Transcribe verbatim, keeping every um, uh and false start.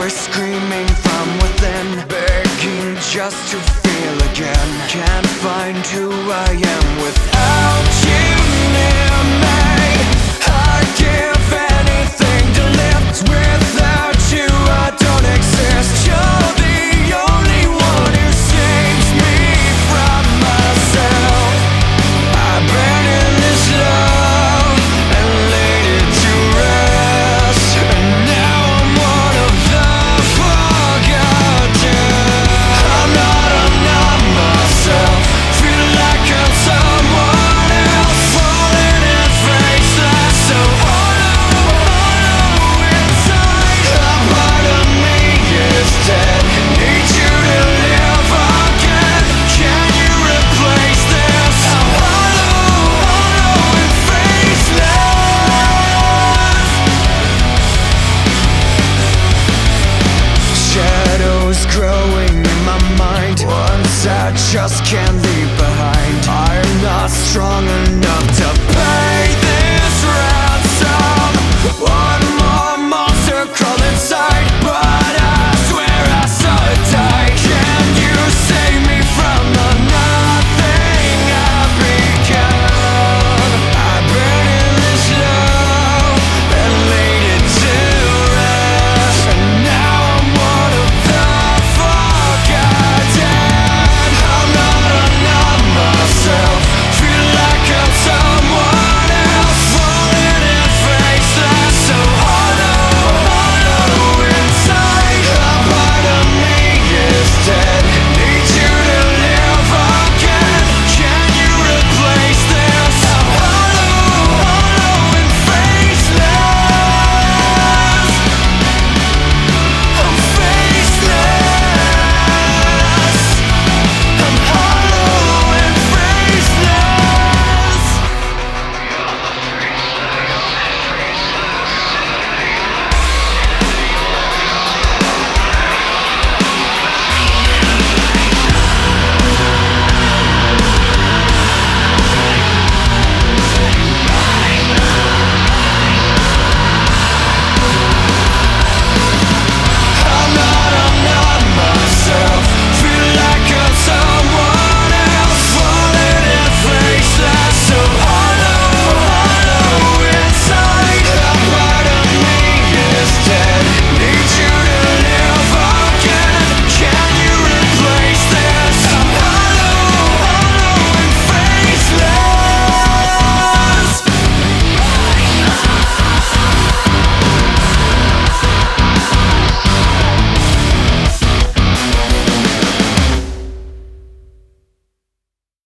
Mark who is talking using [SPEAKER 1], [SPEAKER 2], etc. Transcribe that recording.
[SPEAKER 1] voice screaming from within, begging just to feel again. Can't find who I am without you near me. I'd give anything to live. Without you I don't exist. You're the only one who saves me from myself. I've been in this love and laid it to rest, and now I'm one of the forgotten. I'm not, I'm not myself. Feel like I'm someone else, falling in faceless, so hollow, hollow inside. A part of me is dead. Need you to live again. Can you replace this? I'm hollow, hollow and faceless. Shadows growing in my mind, ones I just can't leave behind. I'm not strong enough to